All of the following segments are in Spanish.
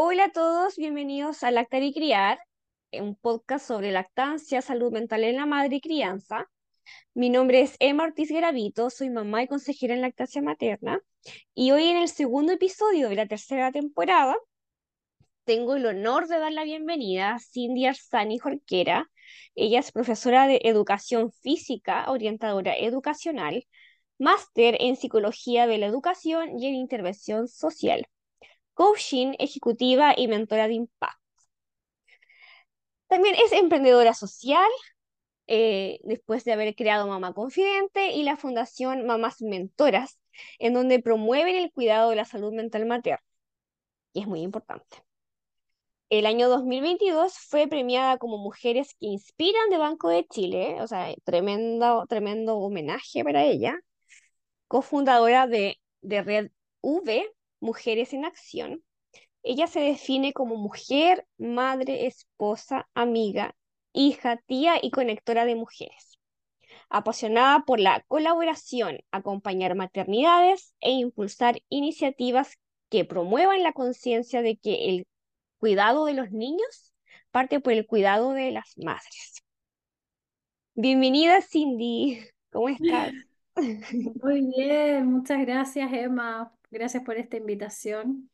Hola a todos, bienvenidos a Lactar y Criar, un podcast sobre lactancia, salud mental en la madre y crianza. Mi nombre es Emma Ortiz Garavito, soy mamá y consejera en lactancia materna. Y hoy en el segundo episodio de la tercera temporada, tengo el honor de dar la bienvenida a Cindy Arzani Jorquera. Ella es profesora de educación física, orientadora educacional, máster en psicología de la educación y en intervención social, coaching ejecutiva y mentora de impacto. También es emprendedora social, después de haber creado Mamá Confidente y la Fundación Mamás Mentoras, en donde promueven el cuidado de la salud mental materna, y es muy importante. El año 2022 fue premiada como Mujeres que Inspiran de Banco de Chile, o sea, tremendo homenaje para ella, cofundadora de Red V, Mujeres en Acción. Ella se define como mujer, madre, esposa, amiga, hija, tía y conectora de mujeres, apasionada por la colaboración, acompañar maternidades e impulsar iniciativas que promuevan la conciencia de que el cuidado de los niños parte por el cuidado de las madres. Bienvenida, Cindy. ¿Cómo estás? Muy bien, muchas gracias, Emma. Gracias por esta invitación.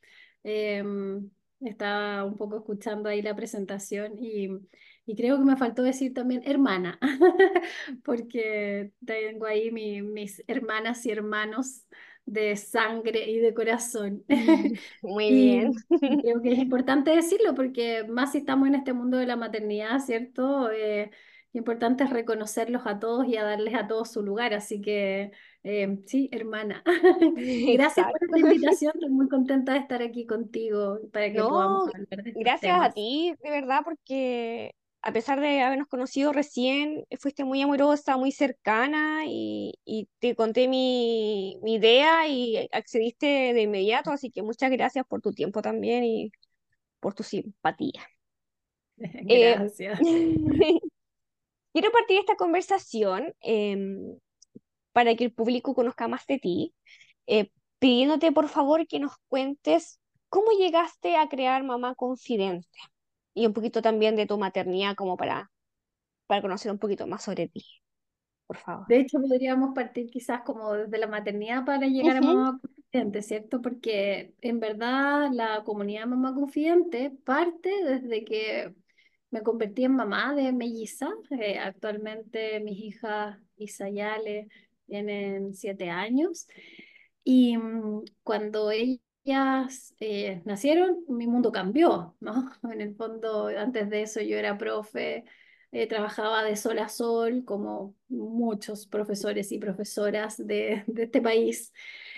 Estaba un poco escuchando ahí la presentación y creo que me faltó decir también hermana, porque tengo ahí mis hermanas y hermanos de sangre y de corazón. Muy Y bien. creo que es importante decirlo porque más si estamos en este mundo de la maternidad, ¿cierto? Importante es reconocerlos a todos y a darles a todos su lugar. Así que sí, hermana. Gracias por Exacto. esta invitación. Estoy muy contenta de estar aquí contigo para que podamos No, hablar de estos gracias a temas. ti, de verdad, porque a pesar de habernos conocido recién, fuiste muy amorosa, muy cercana y te conté mi idea y accediste de inmediato, así que muchas gracias por tu tiempo también y por tu simpatía. Eh, Gracias. Quiero partir esta conversación para que el público conozca más de ti, pidiéndote por favor que nos cuentes cómo llegaste a crear Mamá Confidente y un poquito también de tu maternidad como para conocer un poquito más sobre ti, por favor. De hecho, podríamos partir quizás como desde la maternidad para llegar a Ujú. Mamá Confidente, ¿cierto? Porque en verdad la comunidad Mamá Confidente parte desde que me convertí en mamá de melliza. Actualmente mis hijas Isayale tienen 7 años y cuando ellas nacieron, mi mundo cambió, ¿no? En el fondo, antes de eso yo era profe, trabajaba de sol a sol, como muchos profesores y profesoras de este país.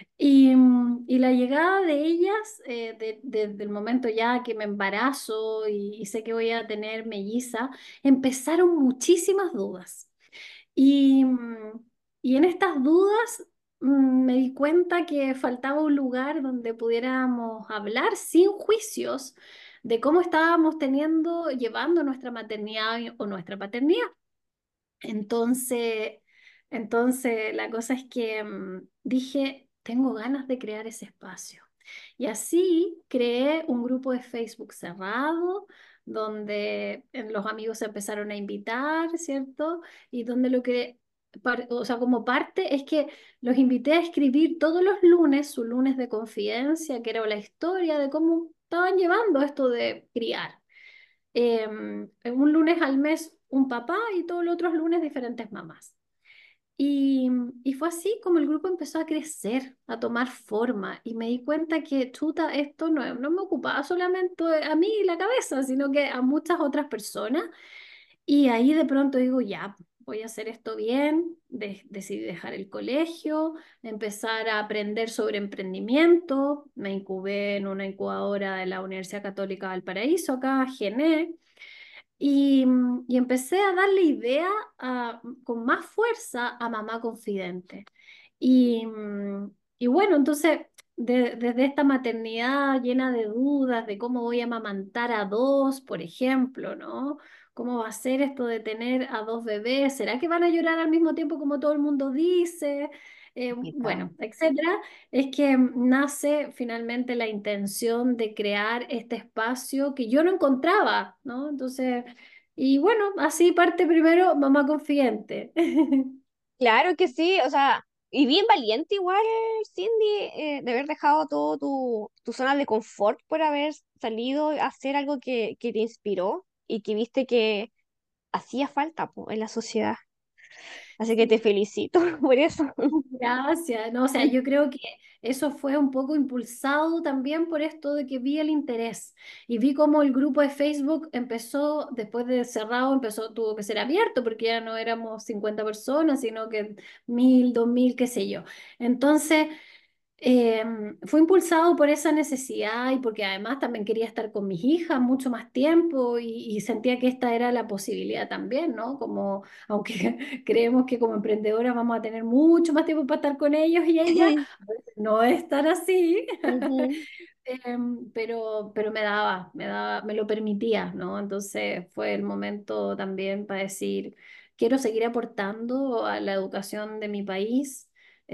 Y la llegada de ellas, desde el momento ya que me embarazo y sé que voy a tener melliza, empezaron muchísimas dudas. Y, mm, y en estas dudas me di cuenta que faltaba un lugar donde pudiéramos hablar sin juicios de cómo estábamos llevando nuestra maternidad o nuestra paternidad. Entonces, entonces la cosa es que dije, tengo ganas de crear ese espacio. Y así creé un grupo de Facebook cerrado, donde los amigos se empezaron a invitar, ¿cierto? Y donde o sea, como parte es que los invité a escribir todos los lunes, su lunes de confidencia, que era la historia de cómo estaban llevando esto de criar. Un lunes al mes un papá y todos los otros lunes diferentes mamás. Y, y fue así como el grupo empezó a crecer, a tomar forma y me di cuenta que, chuta, esto no me ocupaba solamente a mí la cabeza, sino que a muchas otras personas. Y ahí de pronto digo, ya, voy a hacer esto bien, decidí dejar el colegio, empezar a aprender sobre emprendimiento, me incubé en una incubadora de la Universidad Católica de Valparaíso, acá, GENE, y empecé a darle idea con más fuerza a Mamá Confidente. Y bueno, entonces, desde esta maternidad llena de dudas de cómo voy a amamantar a dos, por ejemplo, ¿no? ¿Cómo va a ser esto de tener a dos bebés? ¿Será que van a llorar al mismo tiempo como todo el mundo dice? Complicado. bueno, etcétera, es que nace finalmente la intención de crear este espacio que yo no encontraba, ¿no? Entonces, y bueno, así parte primero Mamá Confidente. Claro que sí, o sea, y bien valiente igual, Cindy, de haber dejado todo tu zona de confort por haber salido a hacer algo que te inspiró y que viste que hacía falta po, en la sociedad. Así que te felicito por eso. Gracias, no, o sea, yo creo que eso fue un poco impulsado también por esto de que vi el interés y vi cómo el grupo de Facebook empezó, después de cerrado, tuvo que ser abierto porque ya no éramos 50 personas, sino que 1000, 2000, qué sé yo. Entonces, eh, fue impulsado por esa necesidad y porque además también quería estar con mis hijas mucho más tiempo y sentía que esta era la posibilidad también, ¿no? Como, aunque creemos que como emprendedoras vamos a tener mucho más tiempo para estar con ellos y ellas, a veces no es tan así. Ujú. Pero me lo permitía, ¿no? Entonces fue el momento también para decir, quiero seguir aportando a la educación de mi país,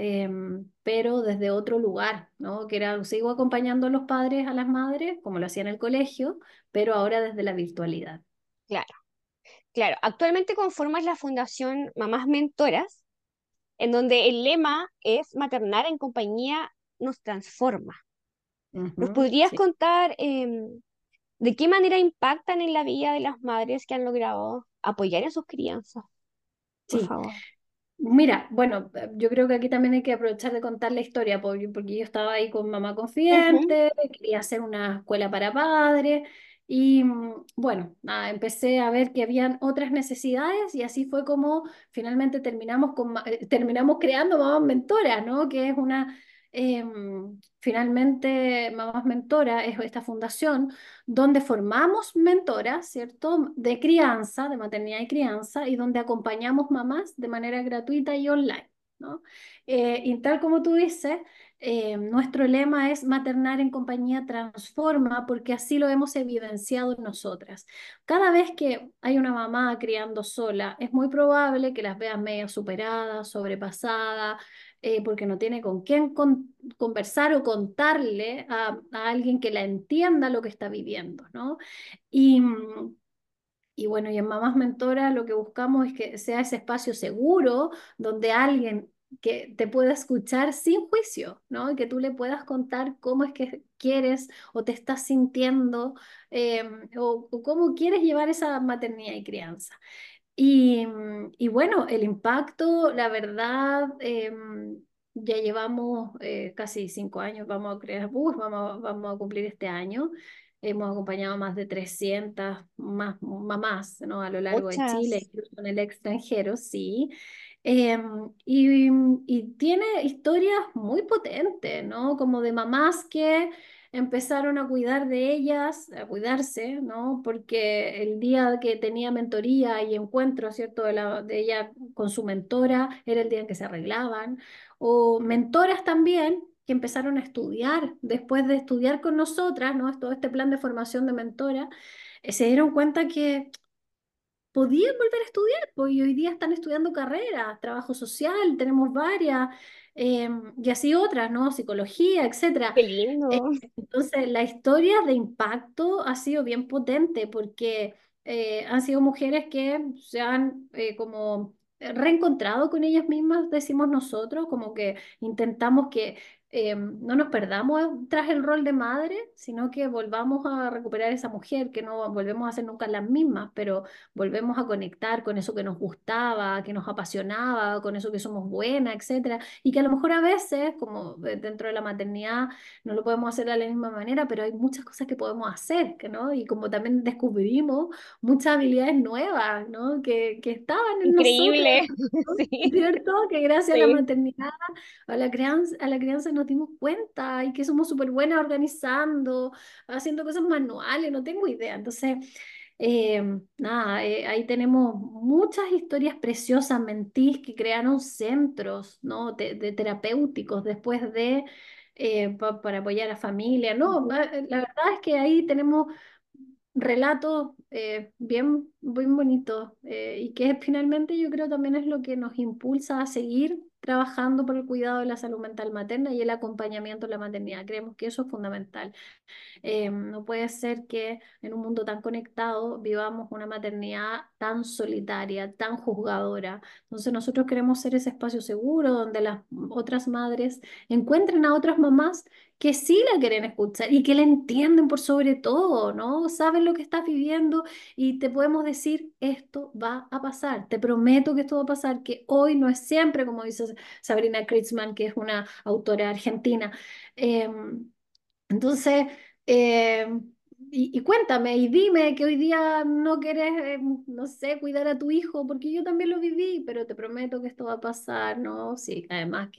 pero desde otro lugar, ¿no? Que era, sigo acompañando a los padres, a las madres, como lo hacía en el colegio, pero ahora desde la virtualidad. Claro, claro. Actualmente conformas la Fundación Mamás Mentoras, en donde el lema es maternar en compañía nos transforma. ¿Nos Ujú, podrías sí. contar de qué manera impactan en la vida de las madres que han logrado apoyar en sus crianzas? Por Sí, favor. mira, bueno, yo creo que aquí también hay que aprovechar de contar la historia, porque yo estaba ahí con Mamá Ujú. Confidente, quería hacer una escuela para padres y bueno, nada, empecé a ver que habían otras necesidades y así fue como finalmente terminamos creando Mamás Mentoras, ¿no? Que es finalmente Mamás Mentora es esta fundación donde formamos mentoras, ¿cierto? De crianza, de maternidad y crianza, y donde acompañamos mamás de manera gratuita y online, ¿no? Y tal como tú dices, nuestro lema es maternar en compañía transforma, porque así lo hemos evidenciado nosotras. Cada vez que hay una mamá criando sola, es muy probable que las veas medio superadas, sobrepasadas, porque no tiene con quién conversar o contarle a alguien que la entienda lo que está viviendo, ¿no? Y, y bueno, y en Mamás Mentoras lo que buscamos es que sea ese espacio seguro donde alguien que te pueda escuchar sin juicio, ¿no? Y que tú le puedas contar cómo es que quieres o te estás sintiendo, o cómo quieres llevar esa maternidad y crianza. Y bueno, el impacto, la verdad, ya llevamos casi 5 años, vamos a crear bus, vamos a cumplir este año. Hemos acompañado a más de 300 más mamás, ¿no? A lo largo de Chile, Muchas. incluso en el extranjero, sí. Y tiene historias muy potentes, ¿no? Como de mamás que empezaron a cuidar de ellas, a cuidarse, ¿no? Porque el día que tenía mentoría y encuentro, ¿cierto? De ella con su mentora, era el día en que se arreglaban. O mentoras también que empezaron a estudiar, después de estudiar con nosotras, ¿no? Todo este plan de formación de mentora, se dieron cuenta que podían volver a estudiar, pues, y hoy día están estudiando carreras, trabajo social, tenemos varias, y así otras, ¿no? Psicología, etcétera. Qué lindo. Entonces, la historia de impacto ha sido bien potente porque han sido mujeres que se han como reencontrado con ellas mismas, decimos nosotros, como que intentamos que no nos perdamos tras el rol de madre, sino que volvamos a recuperar esa mujer, que no volvemos a ser nunca las mismas, pero volvemos a conectar con eso que nos gustaba, que nos apasionaba, con eso que somos buenas, etcétera, y que a lo mejor a veces, como dentro de la maternidad, no lo podemos hacer de la misma manera, pero hay muchas cosas que podemos hacer, ¿no? Y como también descubrimos muchas habilidades nuevas, ¿no? Que estaban en nosotras, Increíble. ¿no? Sí, ¿Cierto? Que gracias a la sí. maternidad, a la crianza nos dimos cuenta y que somos súper buenas organizando, haciendo cosas manuales, no tengo idea. Entonces, nada, ahí tenemos muchas historias preciosas, mentís, que crearon centros, ¿no? de terapéuticos después para apoyar a familia, ¿no? Ujú. La verdad es que ahí tenemos relatos bien bonitos, y que finalmente yo creo también es lo que nos impulsa a seguir trabajando por el cuidado de la salud mental materna y el acompañamiento en la maternidad. Creemos que eso es fundamental. No puede ser que en un mundo tan conectado vivamos una maternidad tan solitaria, tan juzgadora. Entonces nosotros queremos ser ese espacio seguro donde las otras madres encuentren a otras mamás que sí la quieren escuchar y que la entienden por sobre todo, ¿no? Saben lo que estás viviendo y te podemos decir, esto va a pasar, te prometo que esto va a pasar, que hoy no es siempre, como dice Sabrina Kritzman, que es una autora argentina. Em, entonces, eh, y cuéntame y dime que hoy día no quieres, no sé, cuidar a tu hijo, porque yo también lo viví, pero te prometo que esto va a pasar, ¿no? Sí, además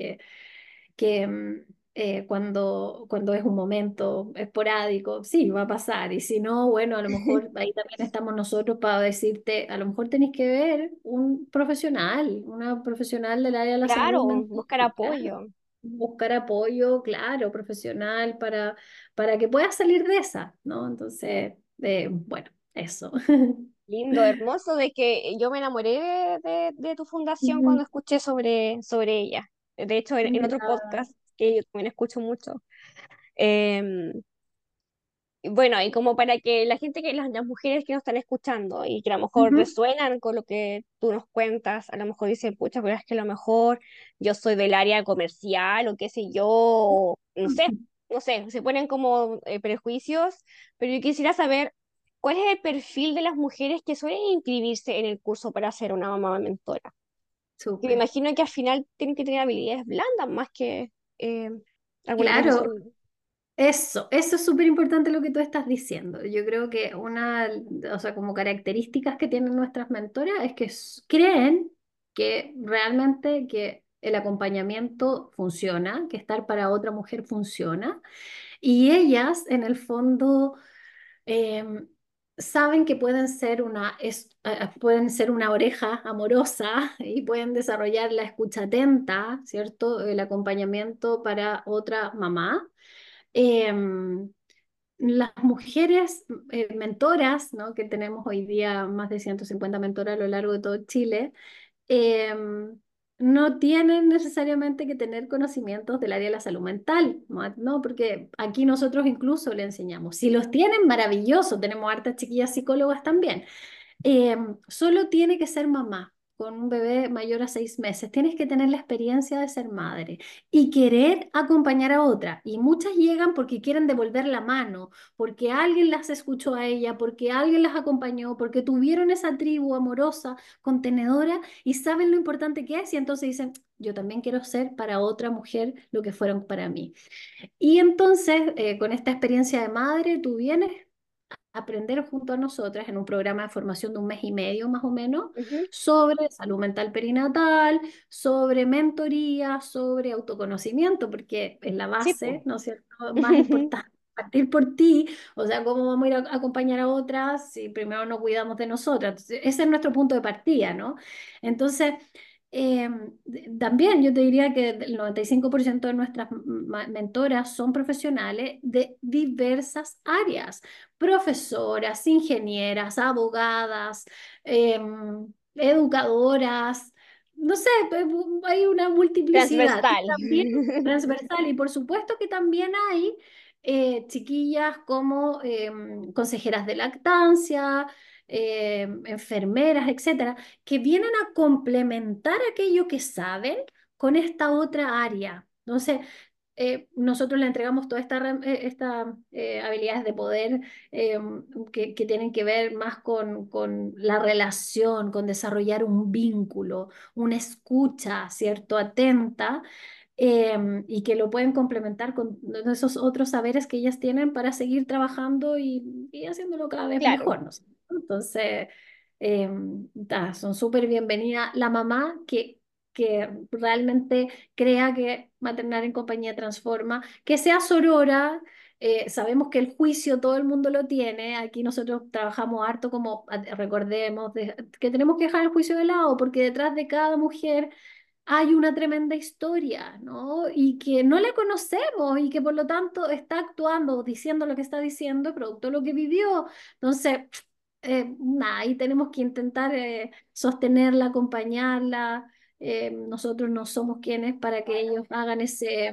que cuando es un momento esporádico, sí, va a pasar. Y si no, bueno, a lo mejor ahí también estamos nosotros para decirte, a lo mejor tenés que ver un profesional, una profesional del área de la salud Claro, mental. buscar apoyo. Buscar apoyo, claro, profesional para que puedas salir de esa, ¿no? Entonces, bueno, eso. Lindo, hermoso, de que yo me enamoré de tu fundación Ujú. cuando escuché sobre ella. De hecho, en otro Ya. podcast que yo también escucho mucho. Em, y bueno, y como para que la gente, las mujeres que nos están escuchando y que a lo mejor Ujú. resuenan con lo que tú nos cuentas, a lo mejor dicen, pucha, pero es que a lo mejor yo soy del área comercial o qué sé yo, o no sé, se ponen como prejuicios, pero yo quisiera saber cuál es el perfil de las mujeres que suelen inscribirse en el curso para ser una mamá mentora. Que me Súper. imagino que al final tienen que tener habilidades blandas más que eh, alguna Claro, profesión. eso es súper importante lo que tú estás diciendo. Yo creo que o sea, como características que tienen nuestras mentoras es que creen que realmente que el acompañamiento funciona, que estar para otra mujer funciona. Y ellas, en el fondo, em, saben que pueden ser una oreja amorosa y pueden desarrollar la escucha atenta, ¿cierto? El acompañamiento para otra mamá. Em, las mujeres mentoras, ¿no? Que tenemos hoy día más de 150 mentoras a lo largo de todo Chile, em, no tienen necesariamente que tener conocimientos del área de la salud mental, ¿no? Porque aquí nosotros incluso le enseñamos. Si los tienen, maravilloso, tenemos hartas chiquillas psicólogas también. Solo tiene que ser mamá con un bebé mayor a 6 meses. Tienes que tener la experiencia de ser madre y querer acompañar a otra. Y muchas llegan porque quieren devolver la mano, porque alguien las escuchó a ella, porque alguien las acompañó, porque tuvieron esa tribu amorosa, contenedora y saben lo importante que es. Y entonces dicen, yo también quiero ser para otra mujer lo que fueron para mí. Y entonces, con esta experiencia de madre, tú vienes aprender junto a nosotras en un programa de formación de 1 mes y medio más o menos Ujú. sobre salud mental perinatal, sobre mentoría, sobre autoconocimiento, porque es la Sí, base, po. ¿no es cierto?, más importante. Partir por ti, o sea, ¿cómo vamos a ir a acompañar a otras si primero no cuidamos de nosotras? Entonces, ese es nuestro punto de partida, ¿no? Entonces, también yo te diría que el 95% de nuestras mentoras son profesionales de diversas áreas, profesoras, ingenieras, abogadas, educadoras, no sé, hay una multiplicidad. Y Transversal. también transversal, y por supuesto que también hay chiquillas como consejeras de lactancia, enfermeras, etcétera, que vienen a complementar aquello que saben con esta otra área. Entonces, nosotros le entregamos todas estas habilidades de poder eh, que tienen que ver más con la relación, con desarrollar un vínculo, una escucha, ¿cierto? Atenta, y que lo pueden complementar con esos otros saberes que ellas tienen para seguir trabajando y haciéndolo cada vez Claro. mejor, ¿no? Entonces, son súper bienvenidas. La mamá que realmente crea que maternar en compañía transforma, que sea sorora. Sabemos que el juicio todo el mundo lo tiene. Aquí nosotros trabajamos harto como recordemos que tenemos que dejar el juicio de lado porque detrás de cada mujer hay una tremenda historia, ¿no? Y que no la conocemos y que por lo tanto está actuando, diciendo lo que está diciendo, producto de lo que vivió. Entonces, nada, ahí tenemos que intentar sostenerla, acompañarla, nosotros no somos quienes para que ellos hagan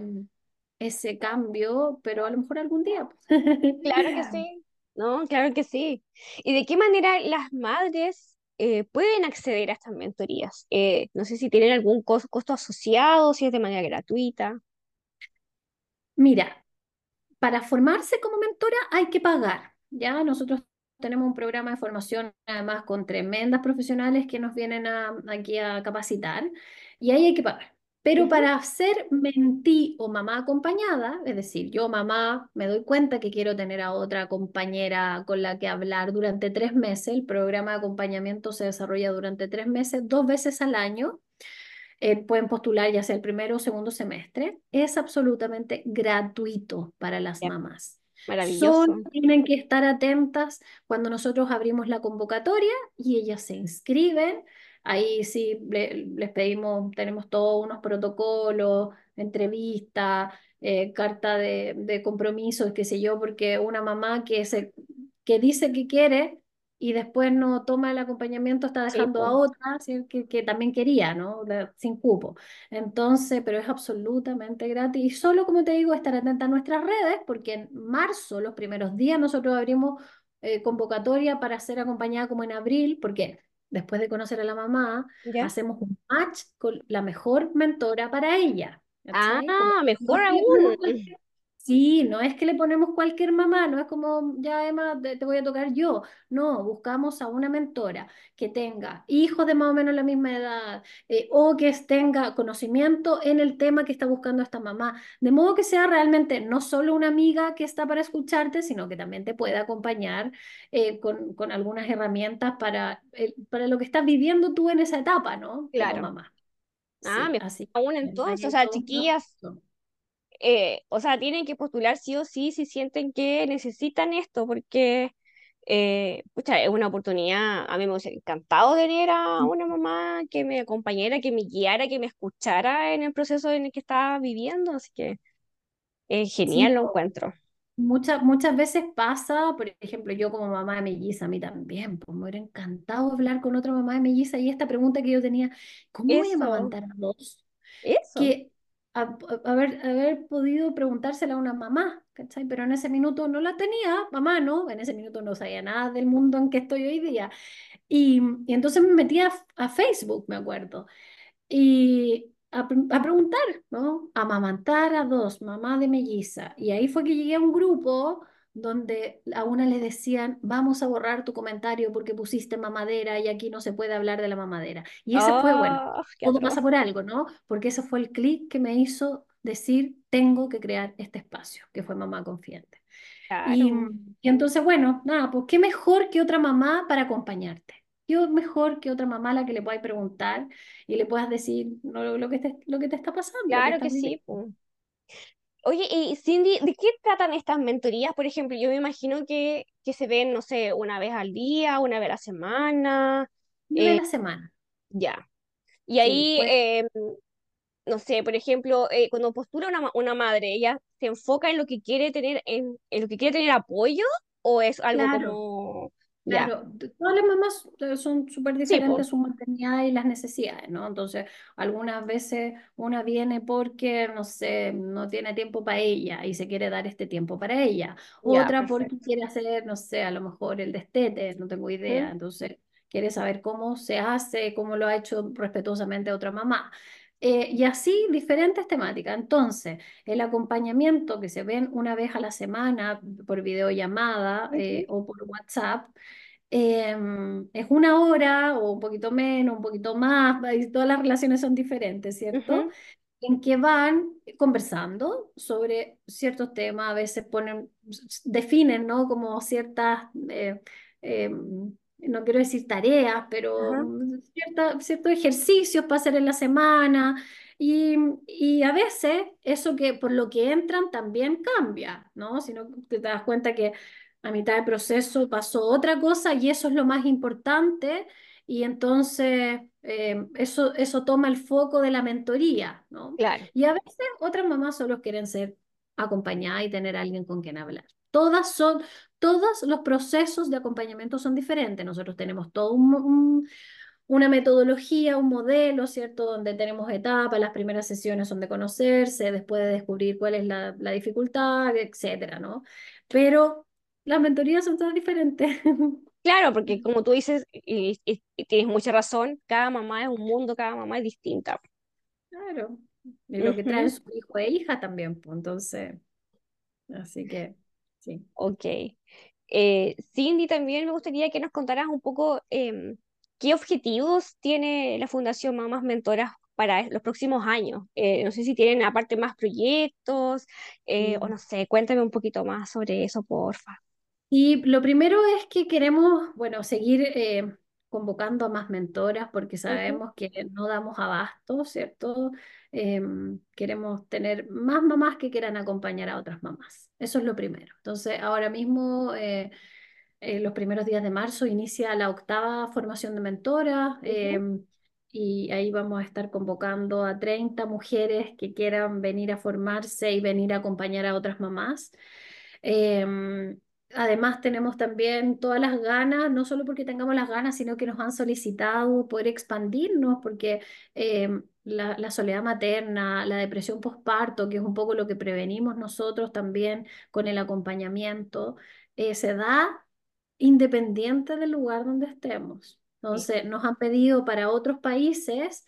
ese cambio, pero a lo mejor algún día. Claro que sí, ¿no? Claro que sí. ¿Y de qué manera las madres pueden acceder a estas mentorías? No sé si tienen algún costo asociado, si es de manera gratuita. Mira, para formarse como mentora hay que pagar, ¿ya? Nosotros tenemos un programa de formación además con tremendas profesionales que nos vienen aquí a capacitar y ahí hay que pagar. Pero Ujú. para ser mentí o mamá acompañada, es decir, yo mamá me doy cuenta que quiero tener a otra compañera con la que hablar durante 3 meses, el programa de acompañamiento se desarrolla durante 3 meses, 2 veces al año. Pueden postular ya sea el primero o segundo semestre. Es absolutamente gratuito para las Ya, mamás. Solo maravilloso. tienen que estar atentas cuando nosotros abrimos la convocatoria y ellas se inscriben. Ahí sí les pedimos, tenemos todos unos protocolos, entrevista, carta de compromiso, qué sé yo, porque una mamá que dice que quiere y después no toma el acompañamiento, está Sí, dejando a po. otra, ¿sí? que también quería, ¿no? Sin cupo. Entonces, pero es absolutamente gratis. Y solo, como te digo, estar atenta a nuestras redes, porque en marzo, los primeros días, nosotros abrimos convocatoria para ser acompañada como en abril, porque después de conocer a la mamá, ¿Ya? hacemos un match con la mejor mentora para ella. ¿Cachai? Como Ah, no mejor es que le aún. ponemos cualquier Sí, no es que le ponemos cualquier mamá, no es como, ya Emma, te voy a tocar yo. No, buscamos a una mentora que tenga hijos de más o menos la misma edad, o que tenga conocimiento en el tema que está buscando esta mamá. De modo que sea realmente no solo una amiga que está para escucharte, sino que también te pueda acompañar con algunas herramientas para lo que estás viviendo tú en esa etapa, ¿no? Como Claro. mamá. Ah, Sí, mejor así. aún Ahí entonces. O hay sea, todo un chiquillas, proceso. o sea, tienen que postular sí o sí si sienten que necesitan esto, porque, pucha, es una oportunidad. A mí me hubiese encantado tener a una mamá que me acompañara, que me guiara, que me escuchara en el proceso en el que estaba viviendo, así que Sí, genial lo encuentro. muchas veces pasa, por ejemplo, yo como mamá de melliza, a mí también, pues me hubiera encantado hablar con otra mamá de melliza y esta pregunta que yo tenía, ¿cómo voy a Eso, amamantar a dos? eso, Que haber podido preguntársela a una mamá, ¿cachai? Pero en ese minuto no la tenía, mamá no, en ese minuto no sabía nada del mundo en que estoy hoy día. Y entonces me metí a Facebook, me acuerdo y a preguntar, ¿no? Amamantar a dos, mamá de melliza. Y ahí fue que llegué a un grupo donde a una le decían, vamos a borrar tu comentario porque pusiste mamadera y aquí no se puede hablar de la mamadera. Y ese fue, bueno, oh, qué todo atroz, pasa por algo, ¿no? Porque ese fue el clic que me hizo decir, tengo que crear este espacio, que fue Mamá Confiante. Y, claro. y entonces, bueno, nada, pues qué mejor que otra mamá para acompañarte. Qué mejor que otra mamá a la que le puedas preguntar y le puedas decir no, lo que te está pasando, lo que Claro que estás viviendo. sí, po. Oye, y Cindy, ¿de qué tratan estas mentorías? Por ejemplo, yo me imagino que se ven, no sé, una vez al día, una vez a la semana, Una vez eh, a la semana. ya. Y Sí, ahí, pues no sé, por ejemplo, cuando postula una madre, ¿ella se enfoca en lo que quiere tener, en lo que quiere tener apoyo o es algo claro. como, ya, Claro, todas las mamás son súper sí, pues, diferentes, su maternidad y las necesidades, ¿no? Entonces, algunas veces una viene porque, no sé, no tiene tiempo para ella y se quiere dar este tiempo para ella. ya, Otra porque perfecto. quiere hacer, no sé, a lo mejor el destete, no tengo idea. Ujú, Entonces, quiere saber cómo se hace, cómo lo ha hecho respetuosamente otra mamá. Y así diferentes temáticas. Entonces, el acompañamiento que se ven una vez a la semana por videollamada ujú, o por WhatsApp es 1 hora o un poquito menos, un poquito más, y todas las relaciones son diferentes, ¿cierto? ujú, En que van conversando sobre ciertos temas, a veces definen, ¿no? Como ciertas, no quiero decir tareas, pero ajá, ciertos ejercicios para hacer en la semana. Y a veces eso que por lo que entran también cambia, ¿no? Si no te das cuenta que a mitad del proceso pasó otra cosa y eso es lo más importante y entonces eso toma el foco de la mentoría, ¿no? claro, Y a veces otras mamás solo quieren ser acompañadas y tener a alguien con quien hablar. Todos los procesos de acompañamiento son diferentes. Nosotros tenemos todo una metodología, un modelo, ¿cierto? Donde tenemos etapas, las primeras sesiones son de conocerse, después de descubrir cuál es la dificultad, etcétera, ¿no? Pero las mentorías son todas diferentes. Claro, porque como tú dices, y tienes mucha razón, cada mamá es un mundo, cada mamá es distinta. Claro. Y lo que traen Ujú. su hijo e hija también, pues entonces, así que sí. Ok. Cindy, también me gustaría que nos contaras un poco qué objetivos tiene la Fundación Mamás Mentoras para los próximos años. No sé si tienen aparte más proyectos, o no sé, cuéntame un poquito más sobre eso, porfa. Y lo primero es que queremos, bueno, seguir convocando a más mentoras porque Ujú. sabemos que no damos abasto, ¿cierto? Queremos tener más mamás que quieran acompañar a otras mamás. Eso es lo primero. Entonces, ahora mismo, los primeros días de marzo, inicia la octava formación de mentoras. Ujú. Y ahí vamos a estar convocando a 30 mujeres que quieran venir a formarse y venir a acompañar a otras mamás. Em, Además, tenemos también todas las ganas, no solo porque tengamos las ganas, sino que nos han solicitado poder expandirnos, porque la soledad materna, la depresión postparto, que es un poco lo que prevenimos nosotros también con el acompañamiento, se da independiente del lugar donde estemos. Sí. Entonces, nos han pedido para otros países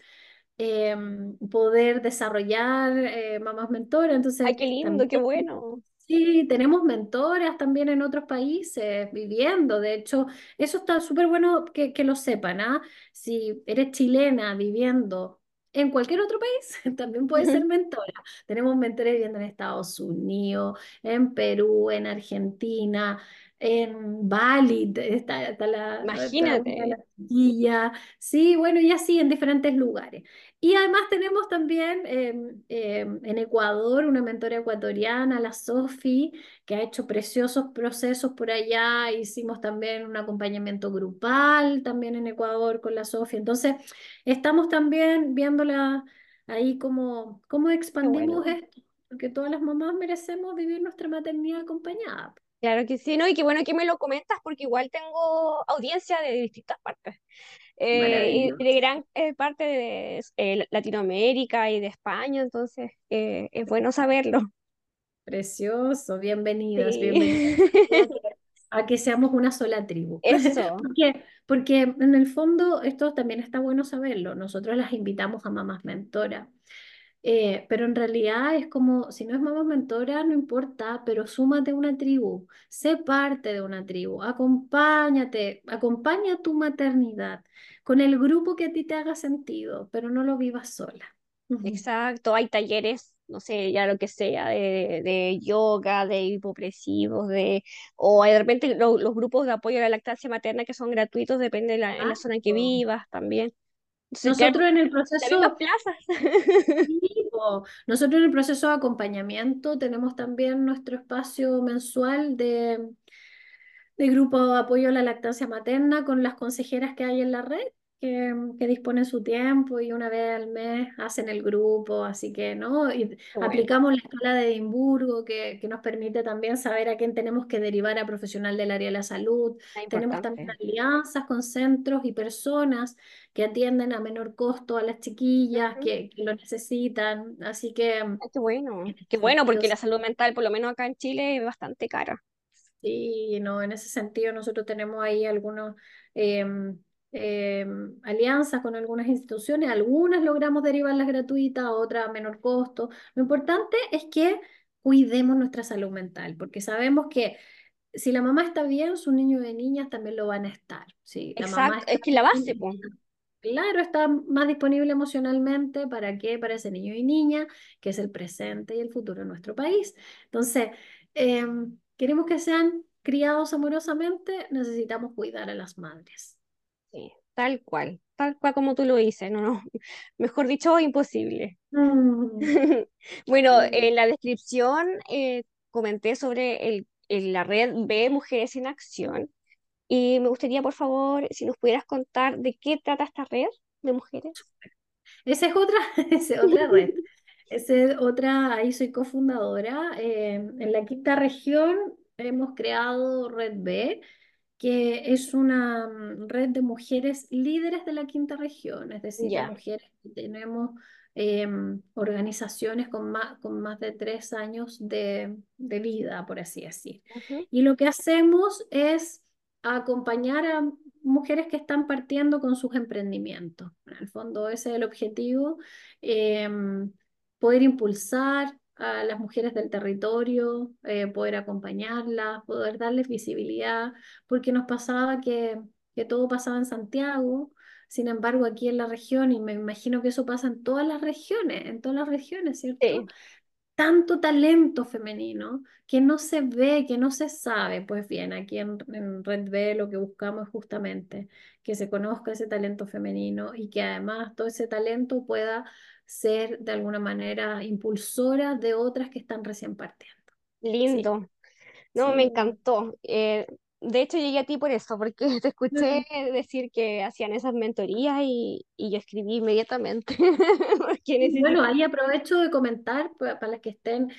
poder desarrollar mamás mentoras, Ay, entonces qué lindo, también. qué bueno. Sí, tenemos mentoras también en otros países viviendo. De hecho, eso está súper bueno que lo sepan, ¿ah? Si eres chilena viviendo en cualquier otro país, también puedes ser mentora. Tenemos mentores viviendo en Estados Unidos, en Perú, en Argentina, en Bali, está una de Imagínate. las chiquillas. Sí, bueno, y así en diferentes lugares. Y además tenemos también en Ecuador una mentora ecuatoriana, la Sofi, que ha hecho preciosos procesos por allá. Hicimos también un acompañamiento grupal también en Ecuador con la Sofi. Entonces, estamos también viéndola ahí cómo Qué expandimos bueno. esto, porque todas las mamás merecemos vivir nuestra maternidad acompañada. Claro que sí, ¿no? Y qué bueno que me lo comentas porque igual tengo audiencia de distintas partes. Y de Maravilloso. gran parte de Latinoamérica y de España, entonces es bueno saberlo. Precioso, bienvenidas, Sí. bienvenidas a que seamos una sola tribu. Eso, Porque en el fondo esto también está bueno saberlo. Nosotros las invitamos a mamás mentora, pero en realidad es como, si no es mamá mentora, no importa, pero súmate a una tribu, sé parte de una tribu, acompáñate, acompaña tu maternidad con el grupo que a ti te haga sentido, pero no lo vivas sola. Ujú. exacto. Hay talleres, no sé, ya lo que sea, de yoga, de hipopresivos, o hay de repente los grupos de apoyo a la lactancia materna que son gratuitos, depende de en la zona en que Exacto. vivas también. Entonces, claro, Nosotros en el las mismas proceso plazas. Sí, nosotros en el proceso de acompañamiento tenemos también nuestro espacio mensual de grupo de apoyo a la lactancia materna con las consejeras que hay en la red, que disponen su tiempo y una vez al mes hacen el grupo, así que, ¿no? Y Bueno, aplicamos la escala de Edimburgo que nos permite también saber a quién tenemos que derivar a profesional del área de la salud. es Tenemos también importante. alianzas con centros y personas que atienden a menor costo a las chiquillas Ujú. que lo necesitan, así que Ay, qué bueno. en ese Qué bueno, sentido porque la salud mental, por lo menos acá en Chile, es bastante cara. sí, no, en ese sentido nosotros tenemos ahí algunos alianzas con algunas instituciones, algunas logramos derivarlas gratuitas, otras a menor costo. Lo importante es que cuidemos nuestra salud mental, porque sabemos que si la mamá está bien, sus niños y niñas también lo van a estar. Si la mamá Exacto, está es que la base, bien, pues. claro, está más disponible emocionalmente, ¿para qué? Para ese niño y niña, que es el presente y el futuro de nuestro país. Entonces, queremos que sean criados amorosamente, necesitamos cuidar a las madres. Sí, tal cual como tú lo dices, no, no, mejor dicho, imposible. Mm, Bueno, sí. en la descripción comenté sobre la red B Mujeres en Acción y me gustaría, por favor, si nos pudieras contar de qué trata esta red de mujeres. Esa es otra, esa es otra red. Esa es otra, ahí soy cofundadora. En la quinta región hemos creado Red B. que es una red de mujeres líderes de la quinta región, es decir, de Ya. mujeres que tenemos organizaciones con más de 3 años de vida, por así decir. Ujú. Y lo que hacemos es acompañar a mujeres que están partiendo con sus emprendimientos. En el fondo, ese es el objetivo, poder impulsar a las mujeres del territorio, poder acompañarlas, poder darles visibilidad, porque nos pasaba que todo pasaba en Santiago. Sin embargo, aquí en la región, y me imagino que eso pasa en todas las regiones, ¿cierto? Sí, Tanto talento femenino que no se ve, que no se sabe. Pues bien, aquí en Red B lo que buscamos es justamente que se conozca ese talento femenino y que además todo ese talento pueda ser de alguna manera impulsora de otras que están recién partiendo. Sí, lindo. No, me sí. encantó. De hecho, llegué a ti por eso, porque te escuché decir que hacían esas mentorías y yo escribí inmediatamente, porque Bueno, necesito. ahí aprovecho de comentar para las que estén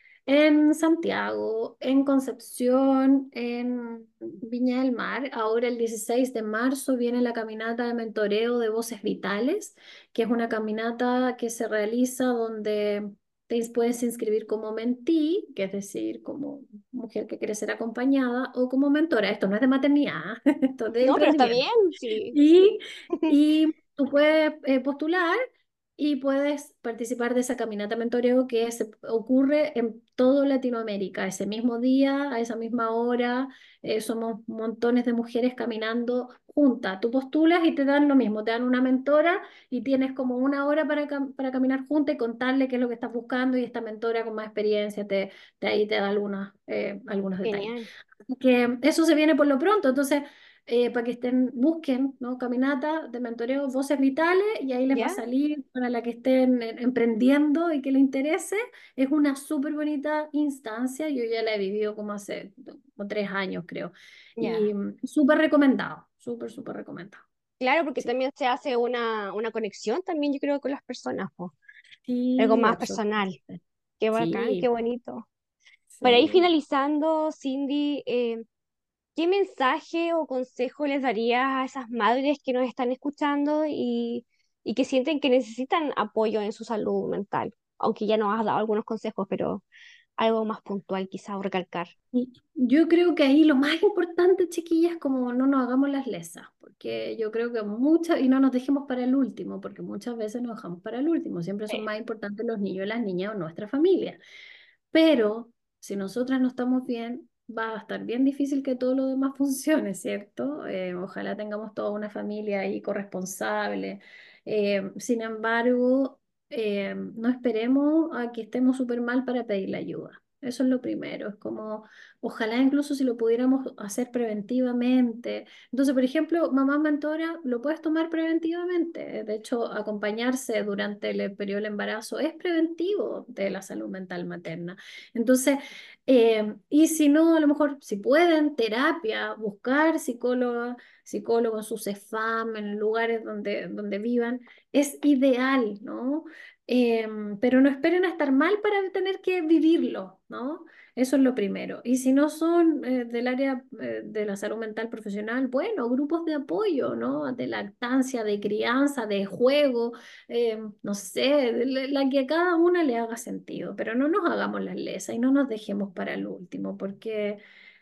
en Santiago, en Concepción, en Viña del Mar. Ahora el 16 de marzo viene la caminata de mentoreo de Voces Vitales, que es una caminata que se realiza donde te puedes inscribir como mentí, que es decir, como mujer que quiere ser acompañada, o como mentora. Esto no es de maternidad, esto es de No, pero está emprendimiento. bien, sí. Y, y tú puedes postular y puedes participar de esa caminata mentoreo que ocurre en todo Latinoamérica. Ese mismo día, a esa misma hora, somos montones de mujeres caminando juntas. Tú postulas y te dan lo mismo, te dan una mentora y tienes como una hora para caminar juntas y contarle qué es lo que estás buscando y esta mentora con más experiencia ahí te da algunos detalles. Genial. Que eso se viene por lo pronto, entonces para que busquen, ¿no? Caminata de mentoreo Voces Vitales y ahí les va a ¿Ya? salir para la que estén emprendiendo y que le interese. Es una súper bonita instancia, yo ya la he vivido como hace como 3 años creo y Ya. súper recomendado, súper recomendado. Claro, porque Sí, también se hace una conexión también, yo creo, con las personas, po. Algo sí, más personal. absolutamente. Qué bacán, qué Sí, bonito. Para ir sí. finalizando, Cindy, ¿qué mensaje o consejo les darías a esas madres que nos están escuchando y que sienten que necesitan apoyo en su salud mental? Aunque ya nos has dado algunos consejos, pero algo más puntual quizá o recalcar. Y yo creo que ahí lo más importante, chiquillas, como no nos hagamos las lesas, porque yo creo que muchas, y no nos dejemos para el último, porque muchas veces nos dejamos para el último, siempre son Sí. más importantes los niños y las niñas o nuestra familia. Pero si nosotras no estamos bien, va a estar bien difícil que todo lo demás funcione, ¿cierto? Ojalá tengamos toda una familia ahí corresponsable. Sin embargo, no esperemos a que estemos súper mal para pedir la ayuda. Eso es lo primero. Es como, ojalá incluso si lo pudiéramos hacer preventivamente. Entonces, por ejemplo, mamá mentora lo puedes tomar preventivamente. De hecho, acompañarse durante el periodo del embarazo es preventivo de la salud mental materna. Entonces, y si no, a lo mejor si pueden, terapia, buscar psicólogos en su CEFAM, en lugares donde vivan, es ideal, ¿no? Pero no esperen a estar mal para tener que vivirlo, ¿no? Eso es lo primero. Y si no son del área de la salud mental profesional, bueno, grupos de apoyo, ¿no? De lactancia, de crianza, de juego, no sé, la que a cada una le haga sentido, pero no nos hagamos las lesas y no nos dejemos para el último, porque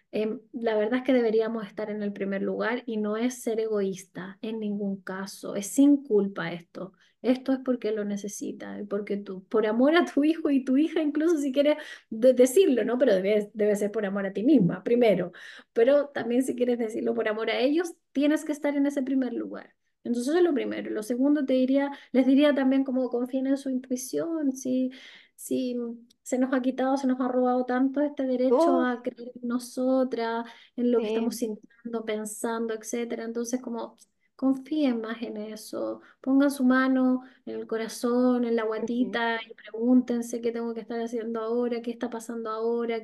la verdad es que deberíamos estar en el primer lugar y no es ser egoísta en ningún caso, es sin culpa esto. Esto es porque lo necesita, y porque tú, por amor a tu hijo y tu hija, incluso si quieres decirlo, ¿no? Pero debe ser por amor a ti misma, primero. Pero también si quieres decirlo por amor a ellos, tienes que estar en ese primer lugar. Entonces eso es lo primero. Lo segundo les diría también como confíen en su intuición, si se nos ha quitado, se nos ha robado tanto este derecho Uf, a creer en nosotras, en lo que estamos sí. sintiendo, pensando, etcétera. Entonces como confíen más en eso, pongan su mano en el corazón, en la Ujú. guatita y pregúntense qué tengo que estar haciendo ahora, qué está pasando ahora,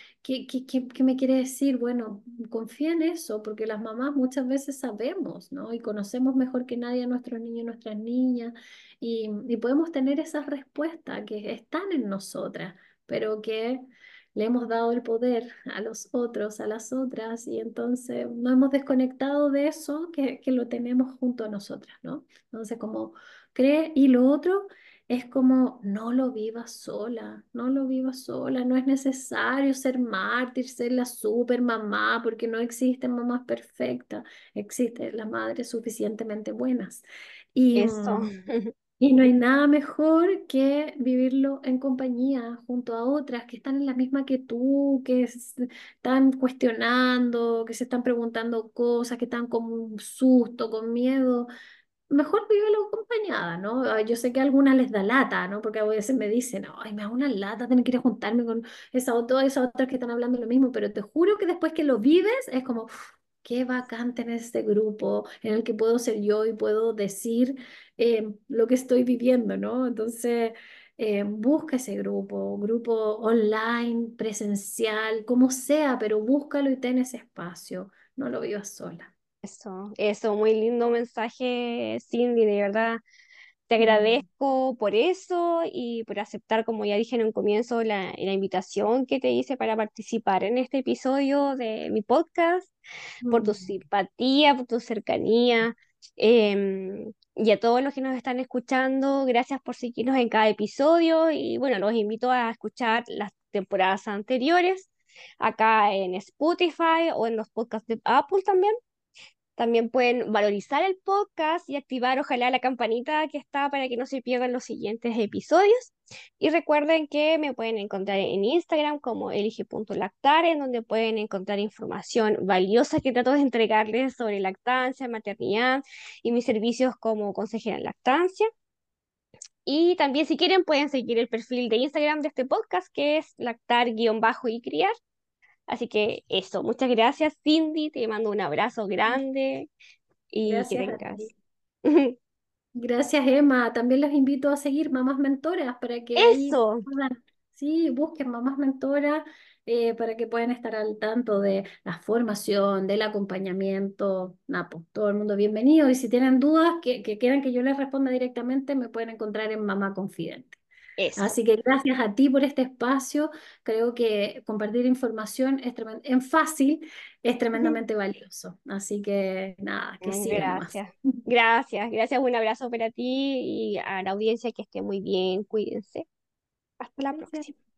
qué me quiere decir. Bueno, confía en eso, porque las mamás muchas veces sabemos, ¿no? Y conocemos mejor que nadie a nuestros niños y nuestras niñas, y podemos tener esas respuestas que están en nosotras, pero que le hemos dado el poder a los otros, a las otras, y entonces nos hemos desconectado de eso que lo tenemos junto a nosotras, ¿no? Entonces, como cree, y lo otro es como, no lo vivas sola, no lo vivas sola, no es necesario ser mártir, ser la super mamá, porque no existen mamás perfectas, existen las madres suficientemente buenas. Y, Eso, y no hay nada mejor que vivirlo en compañía, junto a otras que están en la misma que tú, están cuestionando, que se están preguntando cosas, que están con un susto, con miedo. Mejor vívelo acompañada, ¿no? Yo sé que a algunas les da lata, ¿no? Porque a veces me dicen, ay, me da una lata tener que ir a juntarme con todas esas otras que están hablando lo mismo, pero te juro que después que lo vives es como, "Uf, qué bacán tener este grupo en el que puedo ser yo y puedo decir lo que estoy viviendo, ¿no? Entonces, busca ese grupo online, presencial, como sea, pero búscalo y ten ese espacio, no lo vivas sola. eso, muy lindo mensaje, Cindy, de verdad. Te Mm, agradezco por eso y por aceptar, como ya dije en un comienzo, la invitación que te hice para participar en este episodio de mi podcast, por tu mm. simpatía, por tu cercanía. Y a todos los que nos están escuchando, gracias por seguirnos en cada episodio y bueno, los invito a escuchar las temporadas anteriores acá en Spotify o en los podcasts de Apple también. También pueden valorizar el podcast y activar ojalá la campanita que está para que no se pierdan los siguientes episodios. Y recuerden que me pueden encontrar en Instagram como elige.lactar, en donde pueden encontrar información valiosa que trato de entregarles sobre lactancia, maternidad y mis servicios como consejera en lactancia. Y también si quieren pueden seguir el perfil de Instagram de este podcast que es lactar-y criar. Así que eso, muchas gracias Cindy, te mando un abrazo grande y que Gracias a ti. tengas. Gracias, Emma. También los invito a seguir Mamás Mentoras para que ahí Eso, puedan, sí, busquen Mamás Mentoras para que puedan estar al tanto de la formación, del acompañamiento. Napo, todo el mundo bienvenido. Y si tienen dudas que quieran que yo les responda directamente, me pueden encontrar en Mamá Confidente. eso. Así que gracias a ti por este espacio. Creo que compartir información en fácil es tremendamente valioso. Así que nada, que siga nomás. Gracias. Gracias, gracias. Un abrazo para ti y a la audiencia que esté muy bien. Cuídense. Hasta la Gracias. próxima.